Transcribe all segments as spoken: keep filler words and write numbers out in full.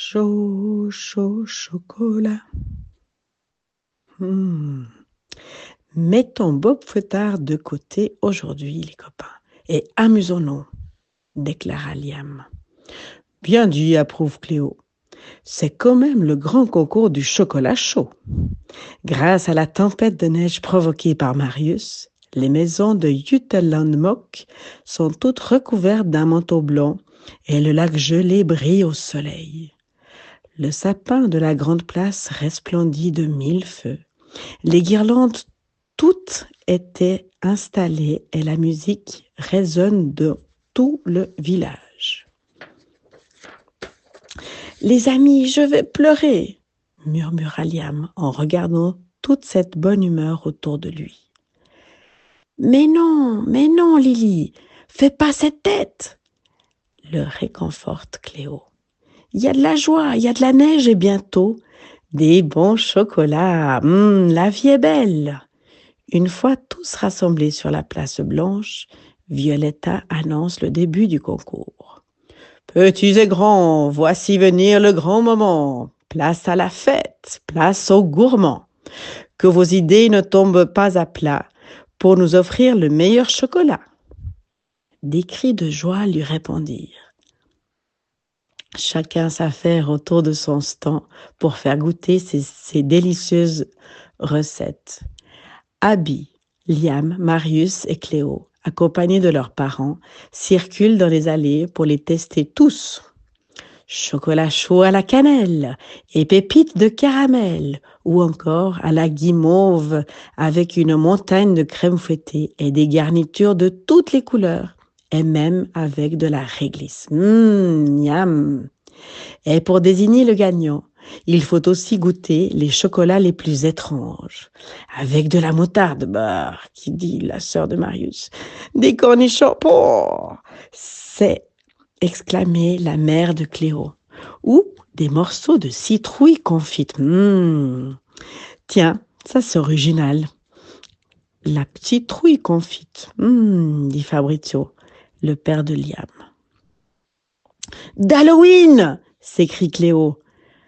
chaud, chaud chocolat. Hmm. Mettons Bob Fouettard de côté aujourd'hui, les copains, et amusons-nous, déclara Liam. Bien dit, approuve Cléo. C'est quand même le grand concours du chocolat chaud. Grâce à la tempête de neige provoquée par Marius, les maisons de Jutelandmook sont toutes recouvertes d'un manteau blanc et le lac gelé brille au soleil. Le sapin de la grande place resplendit de mille feux. Les guirlandes toutes étaient installées et la musique résonne de tout le village. « Les amis, je vais pleurer !» murmura Liam en regardant toute cette bonne humeur autour de lui. « Mais non, mais non, Lily, fais pas cette tête !» le réconforte Cléo. « Il y a de la joie, il y a de la neige et bientôt des bons chocolats. Hum, la vie est belle !» Une fois tous rassemblés sur la place blanche, Violetta annonce le début du concours. « Petits et grands, voici venir le grand moment. Place à la fête, place aux gourmands. Que vos idées ne tombent pas à plat pour nous offrir le meilleur chocolat. » Des cris de joie lui répondirent. Chacun s'affaire autour de son stand pour faire goûter ces, ces délicieuses recettes. Abby, Liam, Marius et Cléo, accompagnés de leurs parents, circulent dans les allées pour les tester tous. Chocolat chaud à la cannelle et pépites de caramel, ou encore à la guimauve avec une montagne de crème fouettée et des garnitures de toutes les couleurs, et même avec de la réglisse. Mmh, miam! Et pour désigner le gagnant, il faut aussi goûter les chocolats les plus étranges. Avec de la moutarde, bah, qui dit la sœur de Marius. Des cornichons, oh, c'est exclamait la mère de Cléo. Ou des morceaux de citrouille confite. Mmh. Tiens, ça c'est original. La citrouille confite, mmh, dit Fabrizio, le père de Liam. D'Halloween! S'écrie Cléo.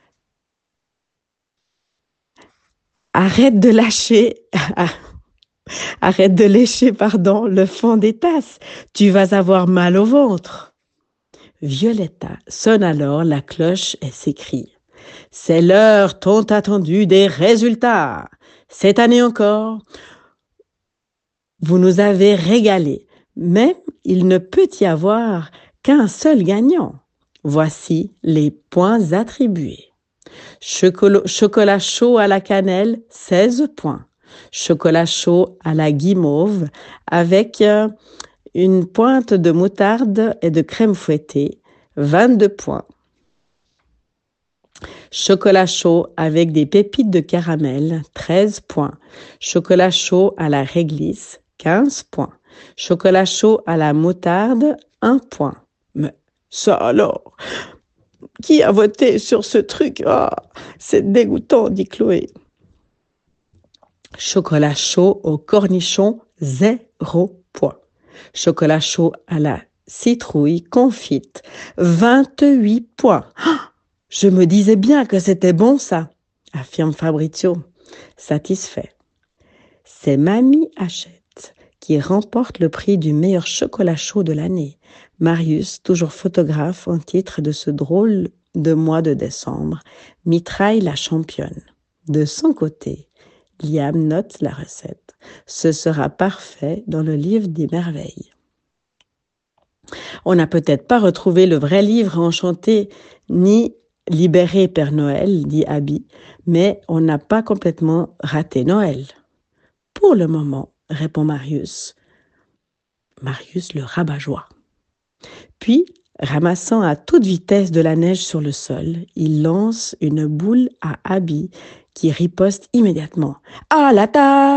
Arrête de lâcher, arrête de lécher, pardon, le fond des tasses. Tu vas avoir mal au ventre. Violetta sonne alors la cloche et s'écrie. C'est l'heure tant attendue des résultats. Cette année encore, vous nous avez régalés. Mais il ne peut y avoir qu'un seul gagnant. Voici les points attribués. Chocolat, chocolat chaud à la cannelle, seize points. Chocolat chaud à la guimauve avec euh, une pointe de moutarde et de crème fouettée, vingt-deux points. Chocolat chaud avec des pépites de caramel, treize points. Chocolat chaud à la réglisse, quinze points. Chocolat chaud à la moutarde, un point. Mais ça alors, qui a voté sur ce truc? Ah, c'est dégoûtant, dit Chloé. Chocolat chaud au cornichon, zéro point. Chocolat chaud à la citrouille confite, vingt-huit points. Ah, je me disais bien que c'était bon ça, affirme Fabrizio, satisfait. C'est Mamie Hachette qui remporte le prix du meilleur chocolat chaud de l'année. Marius, toujours photographe en titre de ce drôle de mois de décembre, mitraille la championne. De son côté, Liam note la recette. Ce sera parfait dans le livre des merveilles. On n'a peut-être pas retrouvé le vrai livre enchanté, ni libéré Père Noël, dit Abby, mais on n'a pas complètement raté Noël. Pour le moment, répond Marius. Marius le rabat-joie. Puis, ramassant à toute vitesse de la neige sur le sol, il lance une boule à Abby qui riposte immédiatement. « À l'attaque !»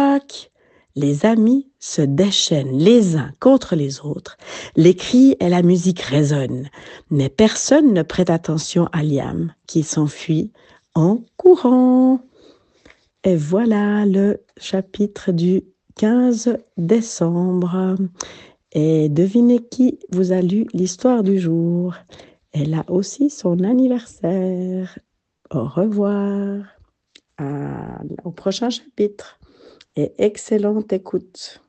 Les amis se déchaînent les uns contre les autres. Les cris et la musique résonnent, mais personne ne prête attention à Liam qui s'enfuit en courant. Et voilà le chapitre du quinze décembre. Et devinez qui vous a lu l'histoire du jour. Elle a aussi son anniversaire. Au revoir. À- au prochain chapitre et excellente écoute.